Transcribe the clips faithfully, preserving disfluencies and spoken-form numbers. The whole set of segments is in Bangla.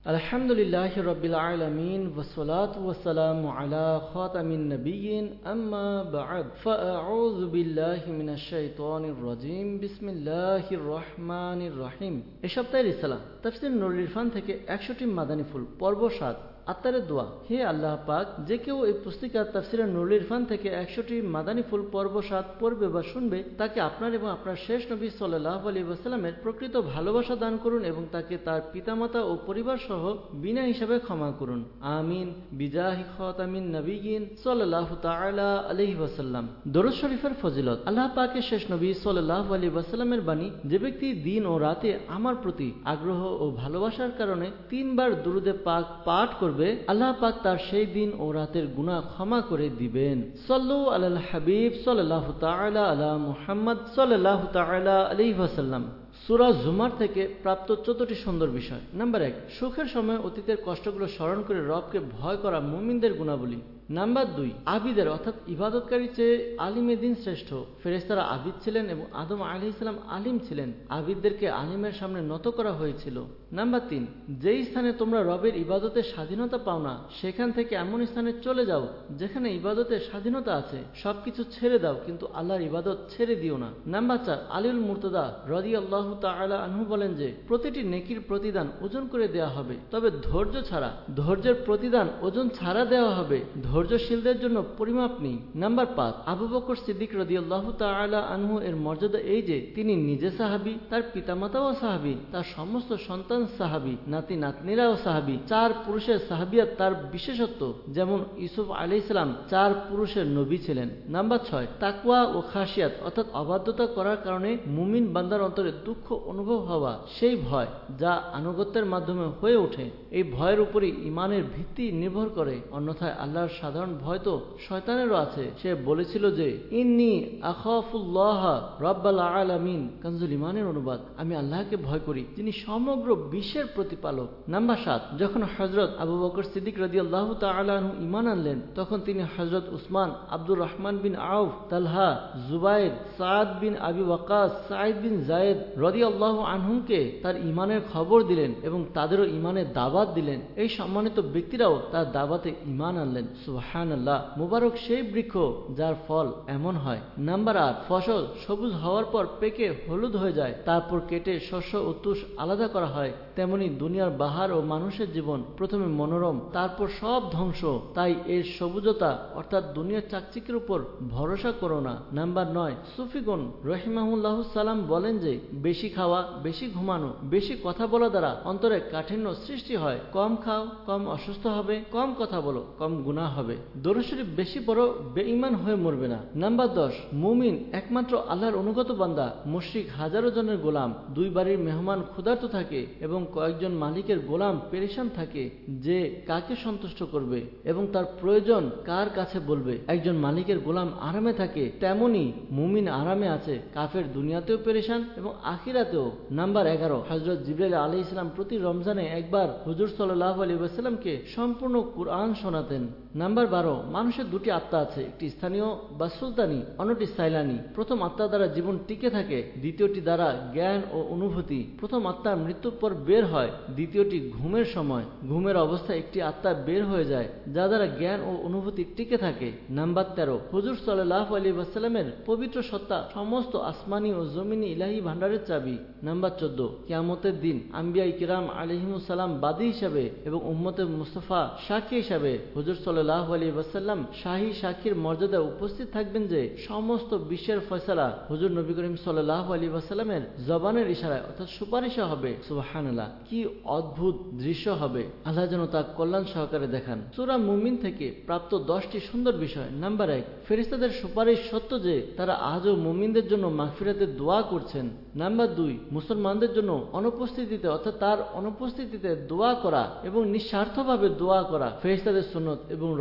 আলহামদুলিল্লাহি রাব্বিল আলামিন ওয়াসসালাতু ওয়াসসালামু আলা খাতামিন নাবিয়্যিন আম্মা বা'দ ফাআউযু বিল্লাহি মিনাশ শাইতানির রাজীম বিসমিল্লাহির রহমানির রহিম। এই সপ্তাহের রিসালা তাফসীর নূরুল ইরফান থেকে একশোটি মাদানী ফুল পর্ব সাত, আত্মারের দোয়া। হে আল্লাহ পাক, যে কেউ এই পুস্তিকা তাফসীরে নূরুল ইরফান থেকে একশোটি মাদানী ফুল পর্ব সাত পড়বে বা শুনবে, তাকে আপনার এবং আপনার শেষ নবী সাল্লাল্লাহু আলাইহি ওয়াসাল্লামের প্রকৃত ভালোবাসা দান করুন এবং তাকে তার পিতামাতা ও পরিবার সহ বিনা হিসাবে ক্ষমা করুন। আমিন বিজাহি খাতামিন নাবিয়্যিন সাল্লাল্লাহু তাআলা আলাইহি ওয়াসাল্লাম। দরুদ শরীফের ফজিলত। আল্লাহ পাকের শেষ নবী সাল্লাল্লাহু আলাইহি ওয়াসাল্লামের বাণী, যে ব্যক্তি দিন ও রাতে আমার প্রতি আগ্রহ ও ভালোবাসার কারণে তিনবার দুরুদে পাক পাঠ করবে, আল্লাহ পাক তার সেই দিন ও রাতের গুনাহ ক্ষমা করে দিবেন। সাল্লু আলাল হাবিব সাল্লাল্লাহু তাআলা আলা মুহাম্মদ সাল্লাল্লাহু তাআলা আলাইহি ওয়াসাল্লাম। সূরা জুমার থেকে প্রাপ্ত চোদ্দটি সুন্দর বিষয়। নাম্বার এক, সুখের সময় অতীতের কষ্টগুলো স্মরণ করে রবকে ভয় করা মুমিনদের গুণাবলী। নাম্বার দুই, আবিদের অর্থাৎ ইবাদতকারীর চেয়ে আলিমে দিন শ্রেষ্ঠ। ফেরেশতারা আবিদ ছিলেন এবং আদম আলাইহিস সালাম আলিম ছিলেন। আবিদদেরকে আলিমের সামনে নত করা হয়েছিল। নাম্বার তিন, যেই স্থানে তোমরা রবের ইবাদতের স্বাধীনতা পাও না, সেখান থেকে এমন স্থানে চলে যাও যেখানে ইবাদতের স্বাধীনতা আছে। সবকিছু ছেড়ে দাও, কিন্তু আল্লাহর ইবাদত ছেড়ে দিও না। নাম্বার চার, আলীউল মুর্তদা রাদিয়াল্লাহু তাআলা আনহু বলেন যে, প্রতিটি নেকির প্রতিদান ওজন করে দেওয়া হবে, তবে ধৈর্য ছাড়া। ধৈর্যের প্রতিদান ওজন ছাড়া দেওয়া হবে, ধৈর্যশীলদের জন্য পরিমাপ নেই। নাম্বার পাঁচ, আবু বকর সিদ্দিক রাদিয়াল্লাহু তাআলা আনহু এর মর্যাদা এই যে, তিনি নিজে সাহাবী, তার পিতামাতাও সাহাবী, তার সমস্ত সন্তান সাহাবী, নাতি নাতনিরাও সাহাবী। চার পুরুষের সাহাবিয়াত তার বিশেষত্ব, যেমন ইউসুফ আলাইহিস সালাম চার পুরুষের নবী ছিলেন। নাম্বার ছয়, তাকওয়া ও খাশিয়াত অর্থাৎ অবাধ্যতা করার কারণে মুমিন বান্দার অন্তরে দুঃখ অনুভব হওয়া, সেই ভয় যা আনুগত্যের মাধ্যমে হয়ে ওঠে। এই ভয়ের উপরই ইমানের ভিত্তি নির্ভর করে, অন্যথায় আল্লাহর সাধারণ ভয় তো শয়তানেরও আছে। সে বলেছিল যে, ইন্নী আখাফুল্লাহ রাব্বাল আলামিন। কানজুল ইমানের অনুবাদ, আমি আল্লাহকে ভয় করি যিনি সমগ্র বিশ্বের প্রতিপালক। নাম্বার সাত, যখন হযরত আবু বকর সিদ্দিক রাদিয়াল্লাহু তাআলা আনহু ঈমান আনলেন, তখন তিনি হযরত উসমান, আব্দুর রহমান বিন আউফ, তালহা, জুবাইর, সাদ বিন আবি ওয়াক্কাস, সাঈদ বিন যায়েদ রাদিয়াল্লাহু আনহুমকে তার ঈমানের খবর দিলেন এবং তাদেরও ঈমানের দাওয়াত দিলেন। এই সম্মানিত ব্যক্তিরাও তার দাওয়াতে ঈমান আনলেন। সুবহানাল্লাহ। মুবারক সেই বৃক্ষ যার ফল এমন হয়। নাম্বার আট, ফসল সবুজ হওয়ার পর পেকে হলুদ হয়ে যায়, তারপর কেটে শস্য ও তুষ আলাদা করা হয়। তেমনি দুনিয়ার বাহার ও মানুষের জীবন প্রথমে মনোরম, তারপর সব ধ্বংস। তাই এর সবুজতা অর্থাৎ দুনিয়ার চাকচিকের উপর ভরসা করো না। নাম্বার নয়, সুফিগণ রহিমাহুল্লাহ সালাম বলেন যে, বেশি খাওয়া, বেশি ঘুমানো, বেশি কথা বলা দ্বারা অন্তরে কাঠিন্য সৃষ্টি হয়। কম খাও, কম অসুস্থ হবে, কম কথা বলো, কম গুনাহ হবে। দরুদ শরীফ বেশি পড়ো, বেঈমান হয়ে মরবে না। নাম্বার দশ, মুমিন একমাত্র আল্লাহর অনুগত বান্দা, মুশরিক হাজারো জনের গোলাম। দুই বাড়ির মেহমান ক্ষুধার্ত থাকে এবং কয়েকজন মালিকের গোলাম পেরেশান থাকে যে কাকে সন্তুষ্ট করবে এবং তার প্রয়োজন কার কাছে বলবে। একজন মালিকের গোলাম আরামে থাকে, তেমনি মুমিন আরামে আছে, কাফের দুনিয়াতেও পেরেশান এবং আখিরাতেও। নাম্বার এগারো, হযরত জিবরাইল আলাইহিস সালাম প্রতি রমজানে একবার হুজুর সাল্লাল্লাহু আলাইহি ওয়াসাল্লামকে সম্পূর্ণ কুরআন শোনাতেন। নাম্বার বারো, মানুষের দুটি আত্মা আছে, একটি স্থানীয় বা সুলতানি, অন্যটি সাইলানি। প্রথম আত্মা দ্বারা জীবন টিকে থাকে, দ্বিতীয়টি দ্বারা জ্ঞান ও অনুভূতি। প্রথম আত্মা মৃত্যুর পর বের হয়, দ্বিতীয়টি ঘুমের সময়। ঘুমের অবস্থায় একটি আত্মা বের হয়ে যায়, যা দ্বারা জ্ঞান ও অনুভূতি টিকে থাকে। নাম্বার তেরো, হুজুর সাল্লাল্লাহু আলাইহি ওয়াসাল্লামের পবিত্র সত্তা সমস্ত আসমানি ও জমিনি ইলাহি ভান্ডারের চাবি। নাম্বার চোদ্দ, কিয়ামতের দিন আম্বিয়া কিরাম আলাইহিমুস সালাম বাদী হিসাবে এবং উম্মতে মুস্তাফা সাক্ষী হিসাবে হুজুর সাল্লাল্লাহু আলাইহি ওয়াসাল্লাম শাহী সাক্ষীর মর্যাদা উপস্থিত থাকবেন যে, সমস্ত বিশ্বের ফয়সালা হুজুর নবী করিম সাল্লাল্লাহু আলাইহি ওয়াসাল্লামের জবানের ইশারায় অর্থাৎ সুপারিশে হবে। সুবহানাল্লাহ, কি অদ্ভুত দৃশ্য হবে! আল্লাহ যেন তা কল্যাণ সহকারে দেখান। সূরা মুমিন থেকে প্রাপ্ত দশটি সুন্দর বিষয়। নাম্বার এক, ফেরেশতাদের সুপারিশ সত্য যে তারা আজও মুমিনদের জন্য মাগফিরাতের দোয়া করছেন। নাম্বার দুই, মুসলমানদের জন্য অনুপস্থিতিতে অর্থাৎ তার অনুপস্থিতিতে দোয়া করা এবং নিঃস্বার্থভাবে দোয়া করা ফেরেশতাদের সুন্নত এবং রব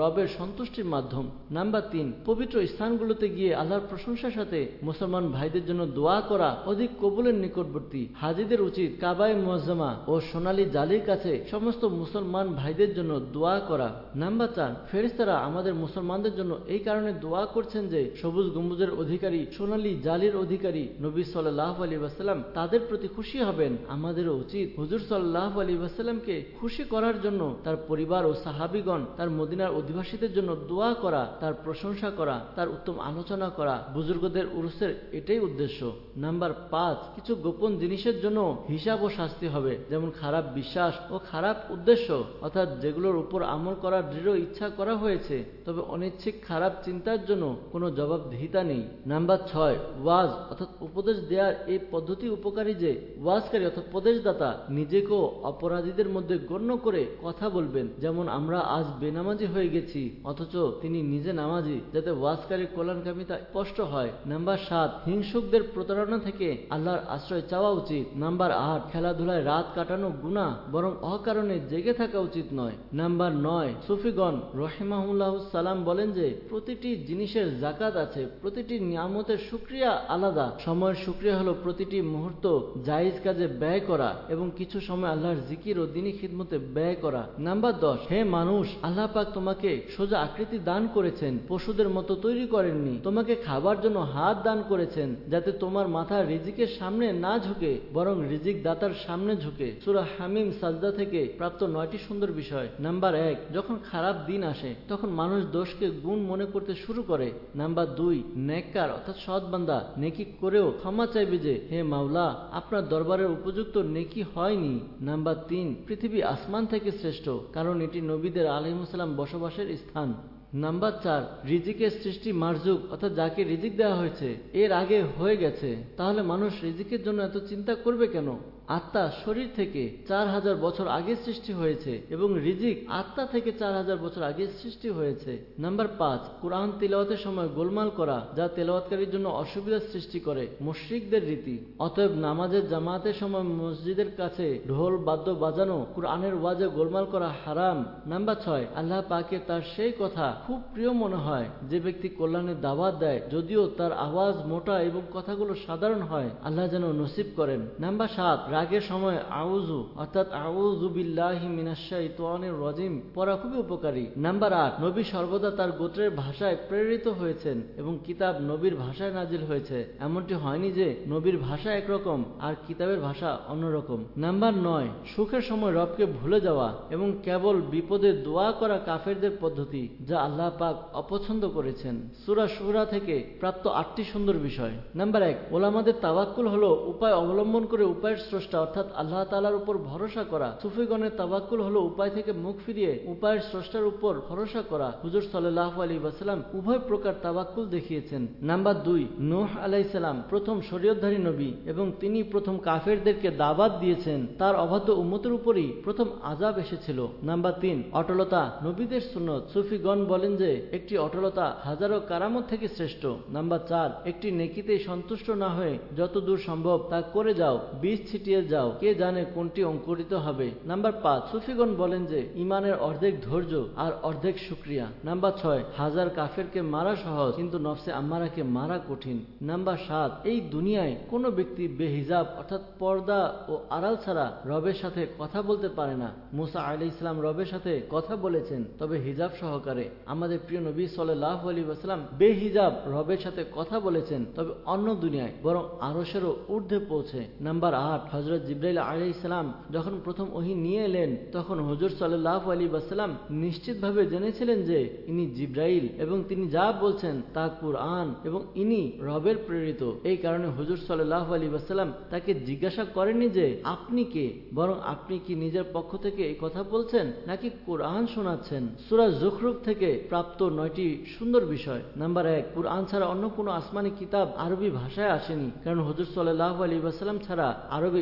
রবের সন্তুষ্টির মাধ্যম। নাম্বার তিন, পবিত্র স্থানগুলোতে গিয়ে আল্লাহর প্রশংসার সাথে মুসলমান ভাইদের জন্য দোয়া করা অধিক কবুলের নিকটবর্তী। হাজিদের উচিত কাবায়ে মুআজ্জামা ও সোনালী জালির কাছে সমস্ত মুসলমান ভাইদের জন্য দোয়া করা। নাম্বার চার, ফেরেশতারা আমাদের মুসলমানদের জন্য এই কারণে দোয়া করছেন যে সবুজ গম্বুজের অধিকারী, সোনালী জালির অধিকারী নবী সাল্লাল্লাহু আলাইহি ওয়াসাল্লাম তাদের প্রতি খুশি হবেন। আমাদেরও উচিত হুজুর সাল্লাল্লাহু আলাইহি ওয়াসাল্লামকে খুশি করার জন্য তার পরিবার ও সাহাবীগণ, তার মদিনার অধিবাসীদের জন্য দোয়া করা, তার প্রশংসা করা, তার উত্তম আলোচনা করা। বুজুর্গদের উরুসের এটাই উদ্দেশ্য। নাম্বার পাঁচ, কিছু গোপন জিনিসের জন্য হিসাব ও শাস্তি হবে, যেমন খারাপ বিশ্বাস ও খারাপ উদ্দেশ্য, অর্থাৎ যেগুলোর উপর আমল করার দৃঢ় ইচ্ছা করা হয়েছে তবে অনিচ্ছিক খারাপ চিন্তার জন্য কোনো জবাবদিহিতা নেই। নাম্বার ছয়, ওয়াজ অর্থাৎ উপদেশ দেওয়ার এই পদ্ধতি উপকারী যে ওয়াজকারী অর্থাৎ উপদেশদাতা নিজেকেও অপরাধীদের মধ্যে গণ্য করে কথা বলবেন। যেমন আমরা আজ বেনামাজি হয়ে গেছি অথচ তিনি নিজে নামাজি, যাতে ওয়াজকারীর কল্যাণকামিতা স্পষ্ট হয়। নাম্বার সাত, হিংসুকদের প্রতারণা থেকে আল্লাহর আশ্রয় চাওয়া উচিত। নাম্বার আট, খেলাধুলায় রাত কাটানো গুনাহ, বরং অকারণে জেগে থাকা উচিত নয়। নাম্বার নয়, সুফিগণ রহিমাহুল্লাহ সালাম বলেন যে প্রতিটি জিনিসের জাকাত আছে, প্রতিটি নিয়ামতের শুকরিয়া আলাদা। সময়ের শুকরিয়া হলো প্রতিটি মুহূর্ত জায়েজ কাজে ব্যয় করা এবং কিছু সময় আল্লাহর জিকির ও দ্বীনী খিদমতে ব্যয় করা। নাম্বার দশ, হে মানুষ, আল্লাহ পাক তোমাকে সোজা আকৃতি দান করেছেন, পশুদের মতো তৈরি করেননি। তোমাকে খাবার জন্য হাত দান করেছেন যাতে তোমার মাথা রিজিকের সামনে না ঝুঁকে বরং রিজিক দাতার সামনে ঝুঁকে। সূরা হামিম সাজদা থেকে প্রাপ্ত নয়টি সুন্দর বিষয়। নাম্বার এক, যখন খারাপ দিন আসে তখন মানুষ দোষকে গুণ মনে করতে শুরু করে। নাম্বার দুই, নেককার অর্থাৎ সৎ বান্দা নেকি করেও ক্ষমা চাইবে যে হে মাওলা, আপনার দরবারের উপযুক্ত নেকি হয়নি। নাম্বার তিন, পৃথিবী আসমান থেকে শ্রেষ্ঠ, কারণ এটি নবীদের আলাইহিস সালাম বসবাসের স্থান। নাম্বার চার, রিজিকের সৃষ্টি মারজুক অর্থাৎ যাকে রিজিক দেওয়া হয়েছে এর আগে হয়ে গেছে, তাহলে মানুষ রিজিকের জন্য এত চিন্তা করবে কেন? আত্মা শরীর থেকে চার হাজার বছর আগে সৃষ্টি হয়েছে এবং রিজিক আত্মা থেকে চার হাজার বছর আগে সৃষ্টি হয়েছে। নাম্বার পাঁচ, কোরআন তিলাওয়াতের সময় গোলমাল করা যা তেলাওয়াতকারীর জন্য অসুবিধার সৃষ্টি করে, মুশরিকদের রীতি। অতএব নামাজের জামাতের সময় মসজিদের কাছে ঢোল বাদ্য বাজানো, কোরআনের ওয়াজে গোলমাল করা হারাম। নাম্বার ছয়, আল্লাহ পাকে তার সেই কথা খুব প্রিয় মনে হয় যে ব্যক্তি কল্যাণের দাওয়াত দেয় যদিও তার আওয়াজ মোটা এবং কথাগুলো সাধারণ হয়, আল্লাহ যেন নসিব করেন। নাম্বার সাত, রাগের সময় আউযু অর্থাৎ আউযু বিল্লাহি মিনাশ শাইতানির রাজিম পড়া খুবই উপকারী। নাম্বার আট, নবী সর্বদা তার গোত্রের ভাষায় প্রেরিত হয়েছেন এবং কিতাব নবীর ভাষায় নাজিল হয়েছে। এমনটি হয়নি যে নবীর ভাষা একরকম আর কিতাবের ভাষা অন্যরকম। নাম্বার নয়, সুখের সময় রবকে ভুলে যাওয়া এবং কেবল বিপদে দোয়া করা কাফেরদের পদ্ধতি, যা আল্লাহ পাক অপছন্দ করেছেন। সূরা শুরা থেকে প্রাপ্ত আটটি সুন্দর বিষয়। নাম্বার এক, ওলামাদের তাওয়াক্কুল হলো উপায় অবলম্বন করে উপায়ের স্রষ্টা অর্থাৎ আল্লাহ তাআলার উপর ভরসা করা। সুফিগণের তাওয়াক্কুল হলো উপায় থেকে মুখ ফিরিয়ে উপায়ের স্রষ্টার উপর ভরসা করা। হুজুর সাল্লাল্লাহু আলাইহি ওয়াসাল্লাম উভয় প্রকার তাওয়াক্কুল দেখিয়েছেন। নাম্বার দুই, নূহ আলাইহিস সালাম প্রথম শরীয়তধারী নবী এবং তিনি প্রথম কাফেরদেরকে দাওয়াত দিয়েছেন। তার অবাধ্য উম্মতের উপরই প্রথম আযাব এসেছিল। নাম্বার তিন, অটলতা নবীদের সুন্নত। সুফিগণ বলেন যে একটি অটলতা হাজারো কারামত থেকে শ্রেষ্ঠ। নাম্বার চার, একটি নেকিতে সন্তুষ্ট না হয়ে যত দূর সম্ভব তা করে যাও, বীজ ছিটিয়ে যাও, কে জানে কোনটি অঙ্কুরিত হবে। নাম্বার পাঁচ, সুফিগণ বলেন যে ইমানের অর্ধেক ধৈর্য আর অর্ধেক শুকরিয়া। নাম্বার ছয়, হাজার কাফেরকে মারা সহজ কিন্তু নফসে আম্মারাকে মারা কঠিন। নাম্বার সাত, এই দুনিয়ায় কোনো ব্যক্তি বেহিজাব অর্থাৎ পর্দা ও আড়াল ছাড়া রবের সাথে কথা বলতে পারে না। মুসা আলাইহিস সালাম রবের সাথে কথা বলেছেন তবে হিজাব সহকারে। আমাদের প্রিয় নবী সাল্লাল্লাহু আলাইহি ওয়াসাল্লাম বেহিজাব রবের সাথে কথা বলেছেন তবে অন্য দুনিয়ায় বরং আরশেরও ঊর্ধ্বে পৌঁছে। নাম্বার আট, হযরত জিবরাইল আলাইহিস সালাম যখন প্রথম ওহী নিয়ে এলেন তখন হুজুর সাল্লাল্লাহু আলাইহি ওয়াসাল্লাম নিশ্চিতভাবে জেনেছিলেন যে ইনি জিবরাইল এবং তিনি যা বলছেন তা কুরআন এবং ইনি রবের প্রেরিত। এই কারণে হুজুর সাল্লাল্লাহু আলাইহি ওয়াসাল্লাম তাকে জিজ্ঞাসা করেননি যে আপনি কে, বরং আপনি কি নিজের পক্ষ থেকে এই কথা বলছেন নাকি কুরআন শোনাচ্ছেন। সূরা যুখরুফ থেকে প্রাপ্ত নয়টি সুন্দর বিষয়। নাম্বার এক, কুরআন ছাড়া অন্য কোনো আসমানি কিতাব আরবি ভাষায় আসেনি, কারণ হুজুর সাল্লাল্লাহু আলাইহি ওয়াসাল্লাম ছাড়া আরবে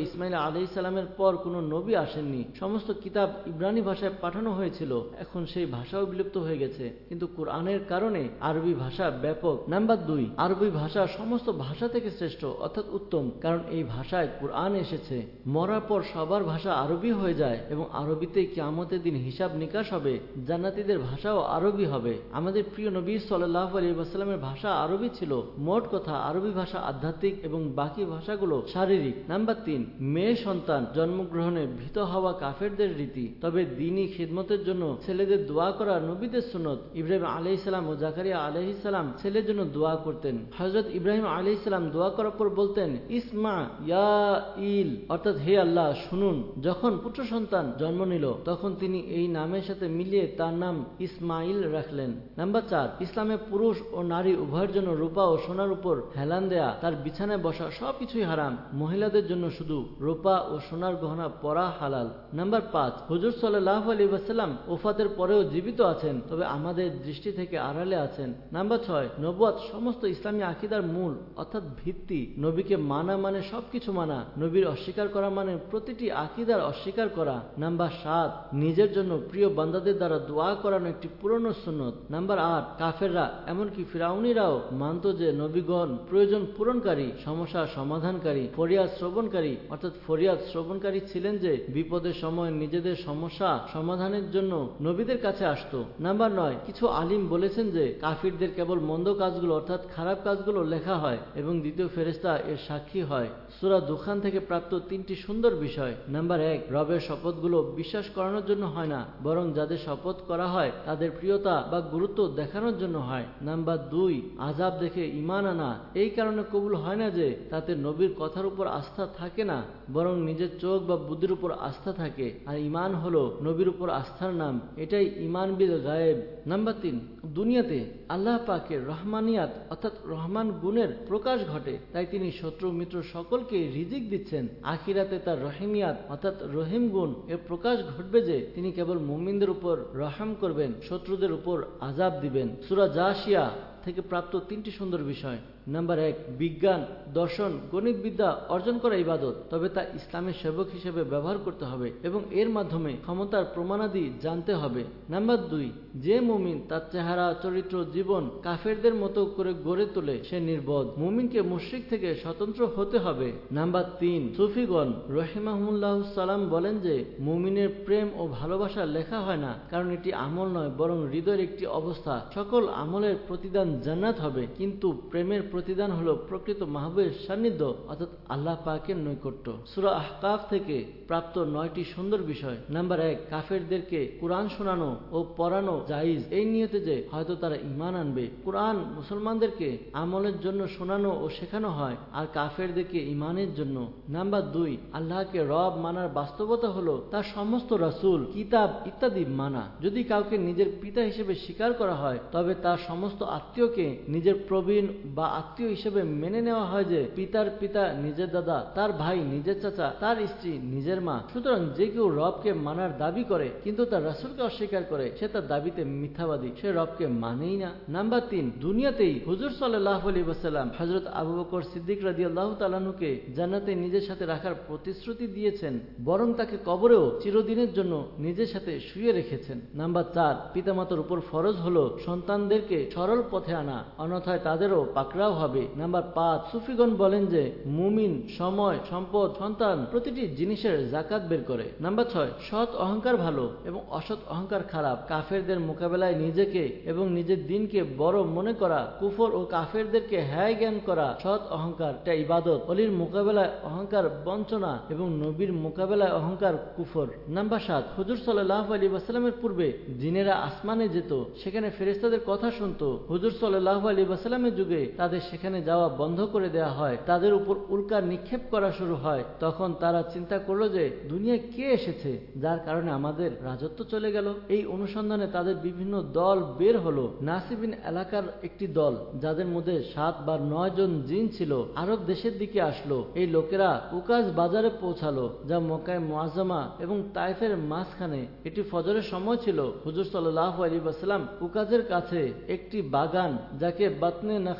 ইসমাইল আলাইহিস সালামের পর কোনো নবী আসেননি। সমস্ত কিতাব ইব্রানি ভাষায় পাঠানো হয়েছিল, এখন সেই ভাষাও বিলুপ্ত হয়ে গেছে, কিন্তু কুরআনের কারণে আরবি ভাষা ব্যাপক। নাম্বার দুই, আরবি ভাষা সমস্ত ভাষা থেকে শ্রেষ্ঠ অর্থাৎ উত্তম, কারণ এই ভাষায় কুরআন এসেছে। মরার পর সবার ভাষা আরবি হয়ে যায় এবং আরবিতে কিয়ামতের দিন হিসাব নিকাশ হবে। জান্নাতীদের ভাষাও আরবি হবে। আমাদের প্রিয় নবী সাল্লাল্লাহু আলাইহি ওয়াসাল্লামের ভাষা আরবি ছিল। মোট কথা আরবি ভাষা আধ্যাত্মিক এবং বাকি ভাষাগুলো শারীরিক। নাম্বার তিন, মেয়ে সন্তান জন্মগ্রহণে ভীত হওয়া কাফেরদের রীতি, তবে দ্বীনি খিদমতের জন্য ছেলেদের দোয়া করা নবীদের সুন্নত। ইব্রাহিম আলাইহিস সালাম ও জাকারিয়া আলাইহিস সালাম ছেলের জন্য দোয়া করতেন। হযরত ইব্রাহিম আলাইহিস সালাম দোয়া করার পর বলতেন ইসমা ইয়া ইল, অর্থাৎ হে আল্লাহ শুনুন। যখন পুত্র সন্তান জন্ম নিল তখন তিনি এই নামের সাথে মিলিয়ে তার নাম ইসমাইল রাখলেন। নাম্বার চার, ইসলামে পুরুষ ও নারী উভয়ের জন্য রূপা ও সোনার উপর হেলান দেয়া, তার বিছানায় বসা সবকিছুই হারাম। মহিলাদের জন্য শুধু রূপা ও সোনার গহনা পরা হালাল। নাম্বার পাঁচ, হুজুর সাল্লাল্লাহু আলাইহি ওয়াসাল্লাম ওফাতের পরেও জীবিত আছেন, তবে আমাদের দৃষ্টি থেকে আড়ালে আছেন। নাম্বার ছয়, নবুয়ত সমস্ত ইসলামী আকীদার মূল অর্থাৎ ভিত্তি। নবীকে মানা মানে সবকিছু মানা, নবীর অস্বীকার করা মানে প্রতিটি আকীদার অস্বীকার করা। নাম্বার সাত, নিজের জন্য প্রিয় বান্দাদের দ্বারা দোয়া করানো একটি পুরনো সুন্নত। নাম্বার আট, কাফেররা এমনকি ফিরাউনীরাও মানত যে নবীগণ প্রয়োজন পূরণকারী, সমস্যা সমাধানকারী, ফরিয়াদ শ্রবণকারী অর্থাৎ ফরিয়াদ শ্রবণকারী ছিলেন, যে বিপদের সময় নিজেদের সমস্যা সমাধানের জন্য নবীদের কাছে আসত। নাম্বার নয়, কিছু আলিম বলেছেন যে কাফিরদের কেবল মন্দ কাজগুলো অর্থাৎ খারাপ কাজগুলো লেখা হয় এবং দ্বিতীয় ফেরেশতা এর সাক্ষী হয়। সূরা দুখান থেকে প্রাপ্ত তিনটি সুন্দর বিষয়। নাম্বার এক, রবের শপথগুলো বিশ্বাস করানোর জন্য হয় না, বরং যাদের শপথ করা হয় তাদের প্রিয়তা বা গুরুত্ব দেখানোর জন্য হয়। নাম্বার দুই, আযাব দেখে ঈমান আনা এই কারণে কবুল হয় না যে তাতে নবীর কথার উপর আস্থা থাকে না, বরং নিজের চোখ বা বুদ্ধির উপর আস্থা থাকে। আর ঈমান হলো নবীর উপর আস্থার নাম, এটাই ঈমান বিল গায়েব। নাম্বার তিন, দুনিয়াতে আল্লাহ পাকের রহমানিয়াত অর্থাৎ রহমান গুণের প্রকাশ ঘটে, তাই তিনি শত্রু মিত্র সকলকে রিজিক দিচ্ছেন। আখিরাতে তার রহিমিয়াত অর্থাৎ রহিম গুণ এর প্রকাশ ঘটবে যে তিনি কেবল মুমিনদের উপর রহম করবেন, শত্রুদের উপর আযাব দিবেন। সূরা জাসিয়া থেকে প্রাপ্ত তিনটি সুন্দর বিষয়। নাম্বার এক, বিজ্ঞান, দর্শন, গণিত বিদ্যা অর্জন করা ইবাদত, তবে তা ইসলামের সেবক হিসেবে ব্যবহার করতে হবে এবং এর মাধ্যমে ক্ষমতার প্রমাণাদি জানতে হবে। নাম্বার দুই, যে মুমিন তার চেহারা, চরিত্র, জীবন কাফেরদের মতো করে গড়ে তোলে সে নির্বোধ। মুমিনকে মুশরিক থেকে স্বতন্ত্র হতে হবে। নাম্বার তিন, সুফিগণ রহিমাহুল্লাহ সালাম বলেন যে মুমিনের প্রেম ও ভালোবাসা লেখা হয় না, কারণ এটি আমল নয় বরং হৃদয়ের একটি অবস্থা। সকল আমলের প্রতিদান জান্নাত হবে, কিন্তু প্রেমের প্রতিদান হলো প্রকৃত মাহবুবের সান্নিধ্য অর্থাৎ আল্লাহ পাকের নৈকট্য। সূরা আহকাফ থেকে প্রাপ্ত নয়টি সুন্দর বিষয়। নাম্বার এক, কাফেরদেরকে কুরআন শোনানো ও পড়ানো জায়েজ, এই নিয়তে যে হয়তো তারা ঈমান আনবে। কুরআন মুসলমানদেরকে আমলের জন্য শোনানো ও শেখানো হয়, আর কাফেরদেরকে ঈমানের জন্য। নাম্বার দুই, আল্লাহকে রব মানার বাস্তবতা হলো তার সমস্ত রাসূল, কিতাব ইত্যাদি মানা। যদি কাউকে নিজের পিতা হিসেবে স্বীকার করা হয় তবে তার সমস্ত আত্মীয়কে নিজের প্রবীণ বা আত্মীয় হিসেবে মেনে নেওয়া হয় যে পিতার পিতা নিজের দাদা, তার ভাই নিজের চাচা, তার স্ত্রী নিজের মা। সুতরাং যে কেউ রবকে মানার দাবি করে কিন্তু তার রাসূলকে অস্বীকার করে সে তার দাবিতে মিথ্যাবাদী, সে রবকে মানেই না। নাম্বার তিন, দুনিয়াতেই হুজুর সাল্লাল্লাহু আলাইহি ওয়াসাল্লাম হযরত আবু বকর সিদ্দিক রাদিয়াল্লাহু তাআলা আনহুকে জান্নাতে নিজের সাথে রাখার প্রতিশ্রুতি দিয়েছেন, বরং তাকে কবরেও চিরদিনের জন্য নিজের সাথে শুয়ে রেখেছেন। নাম্বার চার, পিতামাতার উপর ফরজ হলো সন্তানদেরকে সরল পথে আনা, অন্যথায় তাদেরও পাকড়াও হবে। নাম্বার পাঁচ, সুফিগণ বলেন যে মুমিন সময়, সম্পদ, সন্তান প্রতিটি জিনিসের যাকাত বের করে। নাম্বার ছয়, সৎ অহংকার ভালো এবং অসৎ অহংকার খারাপ। কাফেরদের মোকাবেলায় নিজেকে এবং নিজের দিনকে বড় মনে করা, কুফর ও কাফেরদেরকে হ্যায় জ্ঞান করা সৎ অহংকার, এটা ইবাদত। অলির মোকাবেলায় অহংকার বঞ্চনা এবং নবীর মোকাবেলায় অহংকার কুফর। নাম্বার সাত, হুজুর সাল্লাল্লাহু আলাইহি ওয়াসাল্লামের পূর্বে জিনেরা আসমানে যেত, সেখানে ফেরেশতাদের কথা শুনতো। হুজুর সাল্লাল্লাহু আলাইহি ওয়াসাল্লামের যুগে তাদের সেখানে যাওয়া বন্ধ করে দেওয়া হয়, তাদের উপর উল্কা নিক্ষেপ করা শুরু হয়। তখন তারা চিন্তা করলো যে দুনিয়ায় কে এসেছে যার কারণে আমাদের রাজত্ব চলে গেল। এই অনুসন্ধানে তাদের বিভিন্ন দল বের হলো। নাসিবিন এলাকার একটি দল, যাদের মধ্যে সাত বা নয় জন জিন ছিল, আরব দেশের দিকে আসলো। এই লোকেরা উকাজ বাজারে পৌঁছালো, যা মক্কায় মুআজ্জামা এবং তায়েফের মাঝখানে। এটি ফজরের সময় ছিল। হুজুর সাল্লাল্লাহু আলাইহি ওয়াসাল্লাম উকাজের কাছে একটি বাগান, যাকে বাতনে নখলা বলা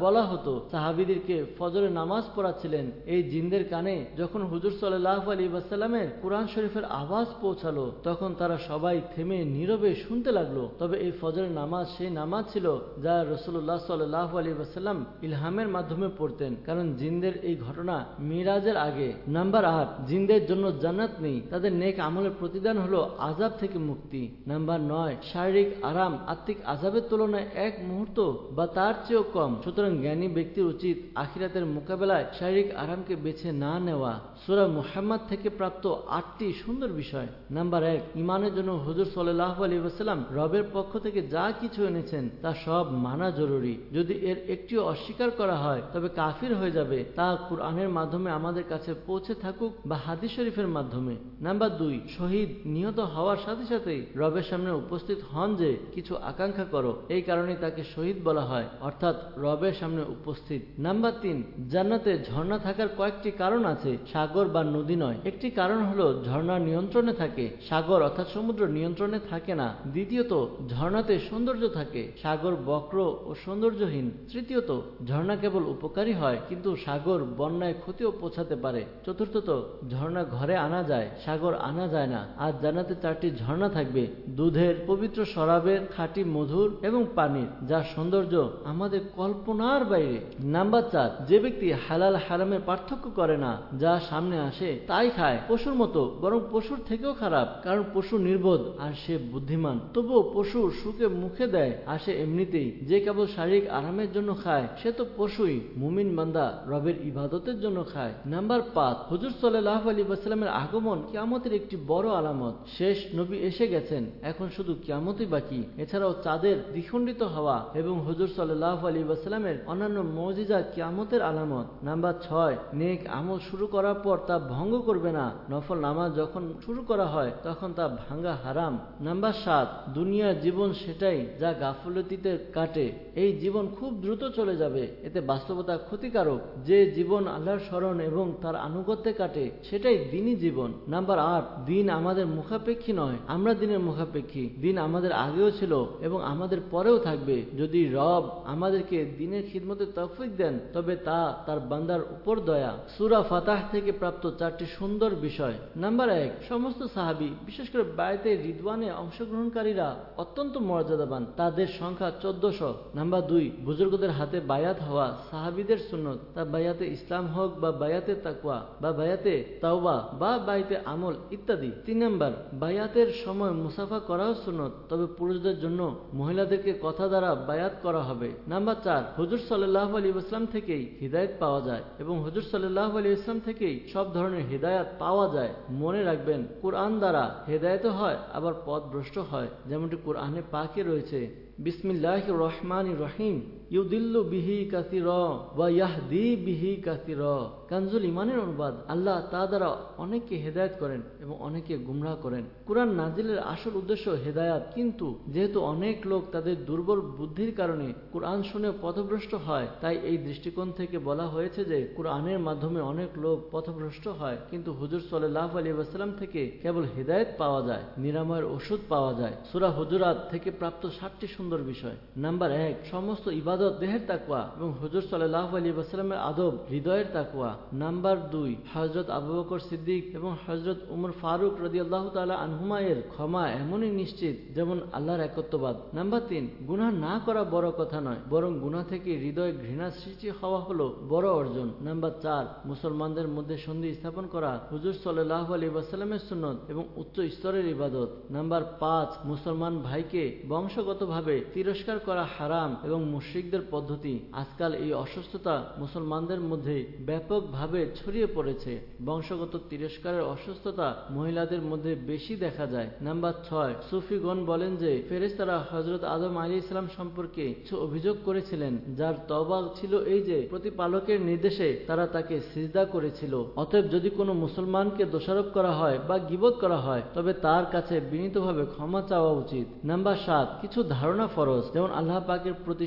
বলা হতো। সাহাবীদেরকে ফজরের নামাজ পড়াচ্ছিলেন। এই জিনদের কানে যখন হুজুর সাল্লাল্লাহু আলাইহি ওয়াসাল্লামের কুরআন শরীফের আওয়াজ পৌঁছালো, তখন তারা সবাই থেমে নীরবে শুনতে লাগলো। তবে এই ফজরের নামাজ সেই নামাজ ছিল যা রাসূলুল্লাহ সাল্লাল্লাহু আলাইহি ওয়াসাল্লাম ইলহামের মাধ্যমে পড়তেন, কারণ জিনদের এই ঘটনা মিরাজের আগে। নাম্বার আট, জিনদের জন্য জান্নাত নেই, তাদের নেক আমলের প্রতিদান হলো আযাব থেকে মুক্তি। নাম্বার নয়, শারীরিক আরাম আত্মিক আযাবের তুলনায় এক মুহূর্ত বা তার চেয়েও কম। সুতরাং জ্ঞানী ব্যক্তির উচিত আখিরাতের মোকাবেলায় শারীরিক আরামকে বেছে না নেওয়া। সূরা মুহাম্মদ থেকে প্রাপ্ত আটটি সুন্দর বিষয়। নাম্বার এক, ইমানের জন্য হুজুর সাল্লাল্লাহু আলাইহি ওয়াসাল্লাম রবের পক্ষ থেকে যা কিছু এনেছেন তা সব মানা জরুরি। যদি এর একটিও অস্বীকার করা হয় তবে কাফির হয়ে যাবে, তা কুরআনের মাধ্যমে আমাদের কাছে পৌঁছে থাকুক বা হাদিস শরীফের মাধ্যমে। নাম্বার দুই, শহীদ নিহত হওয়ার সাথে সাথেই রবের সামনে উপস্থিত হন যে কিছু আকাঙ্ক্ষা করো, এই কারণে তাকে শহীদ বলা হয়, অর্থাৎ রবের সামনে উপস্থিত। নাম্বার তিন, জান্নাতে ঝর্ণা থাকার কয়েকটি কারণ আছে, সাগর বা নদী নয়। একটি কারণ হলো ঝর্ণা নিয়ন্ত্রণে থাকে, সাগর অর্থাৎ সমুদ্র নিয়ন্ত্রণে থাকে না। দ্বিতীয়ত, ঝর্ণাতে সৌন্দর্য থাকে, সাগর বক্র ও সৌন্দর্যহীন। তৃতীয়ত, ঝর্ণা কেবল উপকারী হয়, কিন্তু সাগর বন্যায় ক্ষতিও পৌঁছাতে পারে। চতুর্থত, ঝর্ণা ঘরে আনা যায়, সাগর আনা যায় না। আর জান্নাতে চারটি ঝর্ণা থাকবে, দুধের, পবিত্র শরাবের, খাঁটি মধুর এবং পানির, যার সৌন্দর্য আমাদের কল্পনার বাইরে। নাম্বার চার, যে ব্যক্তি হালাল হারামের পার্থক্য করে না, যা সামনে আসে তাই খায়, পশুর মতো, বরং পশুর থেকেও খারাপ, কারণ পশু নির্বোধ আর সে বুদ্ধিমান। তবুও পশু সুখে মুখে দেয় আর সে এমনিতেই। যে কেবল শারীরিক আরামের জন্য খায় সে তো পশুই। মুমিন বান্দা রবের ইবাদতের জন্য খায়। নাম্বার পাঁচ, হুজুর সাল্লাল্লাহু আলাইহি ওয়াসাল্লামের আগমন কিয়ামতের একটি বড় আলামত। শেষ নবী এসে গেছেন, এখন শুধু কিয়ামতই বাকি। এছাড়াও চাঁদের দ্বিখণ্ডিত হওয়া এবং হুজুর সাল্লাল্লাহু আলাইহি ওয়াসাল্লামের অন্যান্য মুজিজা কিয়ামতের আলামত। নাম্বার ছয়, নেক আমল শুরু করার পর তা ভঙ্গ করবে না। নফল নামাজ যখন শুরু করা হয় তখন তা ভাঙ্গা হারাম। নাম্বার সাত, দুনিয়ার জীবন সেটাই যা গাফলতিতে কাটে। এই জীবন খুব দ্রুত চলে যাবে, এতে বাস্তবতা ক্ষতিকারক। যে জীবন আল্লাহর স্মরণ এবং তার আনুগত্যে কাটে সেটাই দ্বীনি জীবন। নাম্বার আট, দিন আমাদের মুখাপেক্ষী নয়, আমরা দিনের মুখাপেক্ষী। দিন আমাদের আগেও ছিল এবং আমাদের পরেও থাকবে। যদি রব আমাদেরকে দিনের খিদমতে তৌফিক দেন তবে তা তার বান্দার উপর দয়া। সূরা ফাতাহ থেকে প্রাপ্ত চারটি সুন্দর বিষয়। নাম্বার এক, সমস্ত সাহাবী বিশেষ করে বায়াতে রিদওয়ানে অংশগ্রহণকারীরা অত্যন্ত মর্যাদাবান, তাদের সংখ্যা চোদ্দশো। নাম্বার দুই, বুজুর্গদের হাতে বায়াত হওয়া সাহাবীদের সুন্নত, তা বায়াতে ইসলাম হোক বা বায়াতে তাকওয়া বা বায়াতে তাওবা বা বায়াতে আমল ইত্যাদি। তিন নাম্বার, বায়াতের সময় মুসাফা করাও সুন্নত, তবে পুরুষদের জন্য মহিলাদেরকে কথা দ্বারা বায়াত করা হবে। নাম্বার চার, হুজুর সাল্লাল্লাহু আলাইহি ওয়াসাল্লাম থেকেই হিদায়াত পাওয়া যায় এবং হুজুর সাল্লাল্লাহু আলাইহি ওয়াসাল্লাম থেকেই সব ধরনের হিদায়াত পাওয়া যায়। মনে রাখবেন, কুরআন দ্বারা হেদায়েত হয় আবার পথভ্রষ্ট হয়, যেমনটি কুরআনে পাকে রয়েছে। বিসমিল্লাহির রহমানির রহিম, ইউদিল্লু বিহি কাসীরা ওয়া ইয়াহদি বিহি কাসীরা। কানজুল ইমানের অনুবাদ, আল্লাহ তা দ্বারা অনেককে হেদায়েত করেন এবং অনেকে গুমরাহ করেন। কুরআন নাজিলের আসল উদ্দেশ্য হেদায়াত, কিন্তু যেহেতু অনেক লোক তাদের দুর্বল বুদ্ধির কারণে কুরআন শুনে পথভ্রষ্ট হয়, তাই এই দৃষ্টিকোণ থেকে বলা হয়েছে যে কুরআনের মাধ্যমে অনেক লোক পথভ্রষ্ট হয়, কিন্তু হুজুর সাল্লাল্লাহু আলাইহি ওয়াসাল্লাম থেকে কেবল হেদায়েত পাওয়া যায়, নিরাময়ের ওষুধ পাওয়া যায়। সূরা হুজুরাত থেকে প্রাপ্ত সাতটি সুন্দর বিষয়। নাম্বার এক, সমস্ত ইবাদত দেহের তাকওয়া এবং হুজুর সাল্লাল্লাহু আলাইহি ওয়াসাল্লামের আদব হৃদয়ের তাকওয়া। নাম্বার দুই, হযরত আবু বকর সিদ্দিক এবং হযরত উমর ফারুক রাদিয়াল্লাহু তাআলা আনহুমা এর ক্ষমা এমনই নিশ্চিত যেমন আল্লাহর একত্ববাদ। নাম্বার তিন, গুনাহ না করা বড় কথা নয়, বরং গুনাহ থেকে হৃদয়ে ঘৃণা সৃষ্টি হওয়া হলো বড় অর্জন। নাম্বার চার, মুসলমানদের মধ্যে সন্ধি স্থাপন করা হুজুর সাল্লাল্লাহু আলাইহি ওয়াসাল্লামের সুন্নত এবং উচ্চ স্তরের ইবাদত। নাম্বার পাঁচ, মুসলমান ভাইকে বংশগতভাবে তিরস্কার করা হারাম এবং মুশরিকদের পদ্ধতি। আজকাল এই অসুস্থতা মুসলমানদের মধ্যে ব্যাপকভাবে ছড়িয়ে পড়েছে। বংশগত তিরস্কারের অসুস্থতা মহিলাদের মধ্যে বেশি দেখা যায়। নাম্বার ছয়, সুফিগণ বলেন যে ফেরেশতারা হযরত আদম আলাইহিস সালাম সম্পর্কে কিছু অভিযোগ করেছিলেন, যার তওবা ছিল এই যে প্রতিপালকের নির্দেশে তারা তাকে সিজদা করেছিল। অতএব যদি কোনো মুসলমানকে দোষারোপ করা হয় বা গীবত করা হয় তবে তার কাছে বিনীতভাবে ক্ষমা চাওয়া উচিত। নাম্বার সাত, কিছু ধারণা ফরজ, যেমন আল্লাহ পাকের প্রতি সুধারণা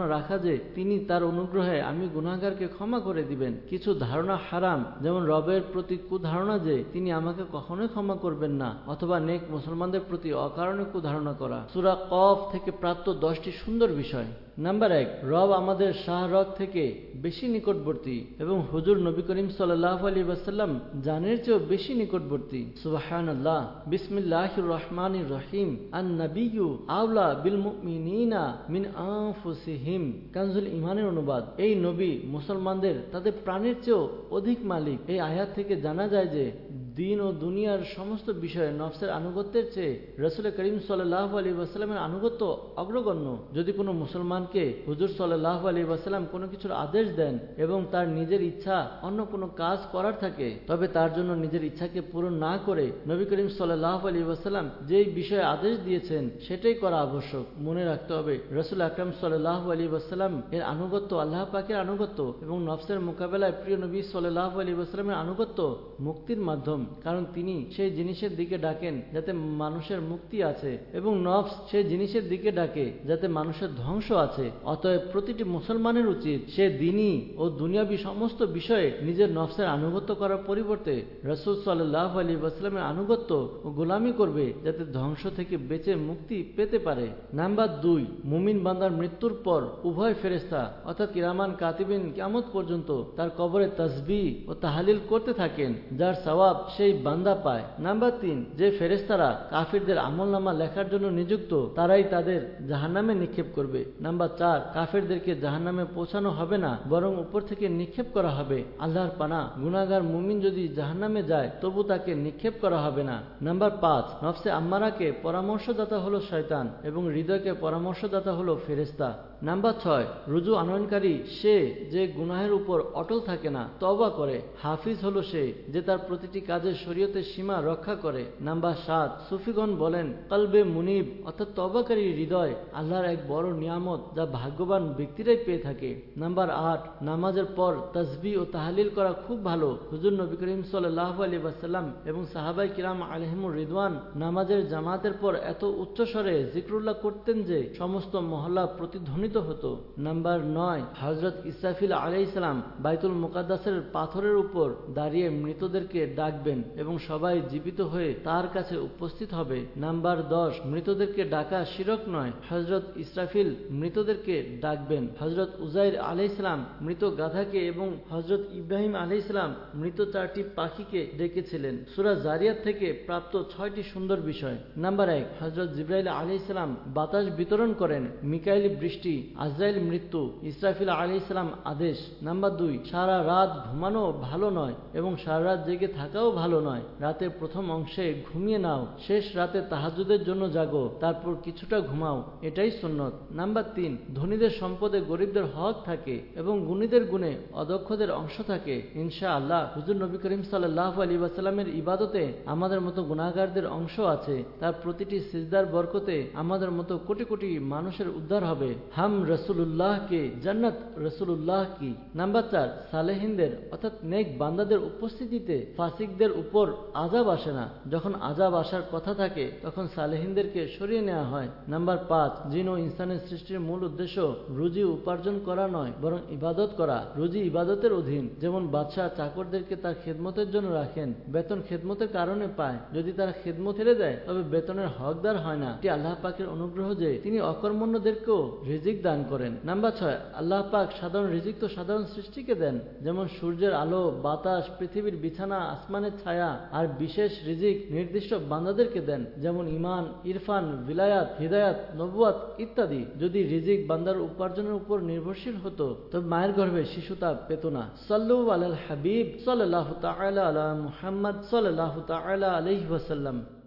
ধারণা রাখা যে তিনি তার অনুগ্রহে আমি গুনাহগারকে ক্ষমা করে দিবেন। কিছু ধারণা হারাম, যেমন রবের প্রতি কুধারণা যে তিনি আমাকে কখনোই ক্ষমা করবেন না, অথবা নেক মুসলমানদের প্রতি অকারণে কুধারণা করা। সূরা কফ থেকে প্রাপ্ত দশটি সুন্দর বিষয়। নাম্বার এক, রব আমাদের শাহরগ থেকে বেশি নিকটবর্তী এবং হুজুর নবী করিম সাল্লাল্লাহু আলাইহি ওয়াসাল্লাম জানের চেয়েও বেশি নিকটবর্তী। সুবহানাল্লাহ। বিসমিল্লাহির রহমানির রহিম। আন নাবিয়্যু আওলা বিল মুমিনিনা মিন আনফুসিহিম। কানজুল ঈমানের অনুবাদ। এই নবী মুসলমানদের তাদের প্রাণের চেয়েও অধিক মালিক। এই আয়াত থেকে জানা যায় যে দিন ও দুনিয়ার সমস্ত বিষয়ে নফসের আনুগত্যের চেয়ে রাসূল করিম সাল্লাল্লাহু আলাইহি ওয়াসাল্লামের আনুগত্য অগ্রগণ্য। যদি কোনো মুসলমানকে হুজুর সাল্লাল্লাহু আলাইহি ওয়াসাল্লাম কোনো কিছুর আদেশ দেন এবং তার নিজের ইচ্ছা অন্য কোনো কাজ করার থাকে, তবে তার জন্য নিজের ইচ্ছাকে পূরণ না করে নবী করিম সাল্লাল্লাহু আলাইহি ওয়াসাল্লাম যেই বিষয়ে আদেশ দিয়েছেন সেটাই করা আবশ্যক। মনে রাখতে হবে রাসূল আকরাম সাল্লাল্লাহু আলাইহি ওয়াসাল্লাম এর আনুগত্য আল্লাহ পাকের আনুগত্য এবং নফসের মোকাবেলায় প্রিয় নবী সাল্লাল্লাহু আলাইহি ওয়াসাল্লামের আনুগত্য মুক্তির মাধ্যম। কারণ তিনি সেই জিনিসের দিকে ডাকেন যাতে মানুষের মুক্তি আছে এবং নফস সেই জিনিসের দিকে ডাকে যাতে মানুষের ধ্বংস আছে। অতএব প্রতিটি মুসলমানের উচিত সে দ্বীনি ও দুনিয়াবী সমস্ত বিষয়ে নিজের নফসের আনুগত্য করার পরিবর্তে রাসূল সাল্লাল্লাহু আলাইহি ওয়াসাল্লামের আনুগত্য ও গোলামি করবে যাতে ধ্বংস থেকে বেঁচে মুক্তি পেতে পারে। নাম্বার দুই, মুমিন বান্দার মৃত্যুর পর উভয় ফেরেশতা অর্থাৎ কিরামান কাতিবিন কিয়ামত পর্যন্ত তার কবরে তাসবিহ ও তাহলিল করতে থাকেন, যার সওয়াব সেই বান্দা পায়। নাম্বার তিন, যে ফেরেশতারা কাফিরদের আমলনামা লেখার জন্য নিযুক্ত তারাই তাদের জাহান্নামে নিক্ষেপ করবে। নাম্বার চার, কাফিরদেরকে জাহান্নামে পৌঁছানো হবে না, বরং উপর থেকে নিক্ষেপ করা হবে। আল্লাহর পানা, গুনাহগার মুমিন যদি জাহান্নামে যায় তবু তাকে নিক্ষেপ করা হবে না। নাম্বার পাঁচ, নফসে আম্মারাকে পরামর্শদাতা হলো শয়তান এবং হৃদয়কে পরামর্শদাতা হলো ফেরেশতা। নাম্বার ছয়, রুজু আনয়নকারী সে যে গুনাহের উপর অটল থাকে না, তওবা করে। হাফিজ হলো সে যে তার প্রতিটি কাজের শরীয়তের সীমা রক্ষা করে। নাম্বার সাত, সুফিগণ বলেন কলবে মুনিব অর্থাৎ তওবাকারী হৃদয় আল্লাহর এক বড় নিয়ামত যা ভাগ্যবান ব্যক্তিরাই পেয়ে থাকে। নাম্বার আট, নামাজের পর তাসবিহ ও তাহলিল করা খুব ভালো। হুজুর নবী করিম সাল্লাল্লাহু আলাইহি ওয়াসাল্লাম এবং সাহাবায়ে কিরাম আলাইহিমুর রিদওয়ান নামাজের জামাতের পর এত উচ্চস্বরে জিকরুল্লাহ করতেন যে সমস্ত মহল্লা প্রতিধ্বনিত হতো। নাম্বার নয়, হযরত ইসরাফিল আলাইহিস সালাম বাইতুল মুকাদ্দাসের পাথরের উপর দাঁড়িয়ে মৃতদেরকে ডাকবেন এবং সবাই জীবিত হয়ে তার কাছে উপস্থিত হবে। নাম্বার দশ, মৃতদেরকে ডাকা শিরক নয়। হযরত ইসরাফিল মৃতদেরকে ডাকবেন। হযরত উজাইর আলাইহিস সালাম মৃত গাধাকে এবং হযরত ইব্রাহিম আলাইহিস সালাম মৃত চারটি পাখিকে ডেকেছিলেন। সূরা জারিয়াত থেকে প্রাপ্ত ছয়টি সুন্দর বিষয়। নাম্বার এক, হযরত জিবরাইল আলাইহিস সালাম বাতাস বিতরণ করেন, মিকাইল বৃষ্টি, আজরাইল মৃত্যু, ইসরাফিল আলাইহিস সালাম আদেশ। নাম্বার দুই, সারা রাত ঘুমানো ভালো নয় এবং সারা রাত জেগে থাকাও ভালো নয়। রাতের প্রথম অংশে ঘুমিয়ে নাও, শেষ রাতে তাহাজ্জুদের জন্য জাগো, তারপর কিছুটা ঘুমাও, এটাই সুন্নত। নাম্বার তিন, ধনীদের সম্পদে গরিবদের হক থাকে এবং গুণীদের গুণে অদক্ষদের অংশ থাকে। ইনশাআল্লাহ হুজুর নবী করিম সাল্লাল্লাহু আলাইহি ওয়াসাল্লামের ইবাদতে আমাদের মতো গুনাহগারদের অংশ আছে। তার প্রতিটি সিজদার বরকতে আমাদের মতো কোটি কোটি মানুষের উদ্ধার হবে। হাম রাসূলুল্লাহ কে জান্নাত রাসূলুল্লাহ কি। নাম্বার চার, সালেহিনদের অর্থাৎ নেক বান্দাদের উপস্থিতিতে ফাসিকদের উপর আযাব আসে না। যখন আযাব আসার কথা থাকে তখন সালেহিনদেরকে সরিয়ে নেওয়া হয়। নাম্বার পাঁচ, জিন ও ইনসানের সৃষ্টির মূল উদ্দেশ্য রুজি উপার্জন করা নয় বরং ইবাদত করা। রুজি ইবাদতের অধীন। যেমন বাদশাহ চাকরদেরকে তার খেদমতের জন্য রাখেন, বেতন খেদমতের কারণে পায়। যদি তারা খেদমত ছেড়ে দেয় তবে বেতনের হকদার হয় না। এটি আল্লাহ পাকের অনুগ্রহ যে তিনি অকর্মণ্যদেরকেও রিজিক দান করেন। নাম্বার ছয়, আল্লাহ পাক সাধারণ রিজিক তো সাধারণ সৃষ্টিকে দেন, যেমন সূর্যের আলো, বাতাস, পৃথিবীর বিছানা, আসমানের ছায়া। আর বিশেষ রিজিক নির্দিষ্ট বান্দাদেরকে দেন, যেমন ঈমান, ইরফান, ভিলায়াত, হিদায়াত, নবুয়াত ইত্যাদি। যদি রিজিক বান্দার উপার্জনের উপর নির্ভরশীল হতো তবে মায়ের গর্ভে শিশু তা পেত না। সাল্লু আলাল হাবিব সাল্লাল্লাহু তাআলা আলা মুহাম্মদ সাল্লাল্লাহু তাআলা আলাইহি ওয়াসাল্লাম।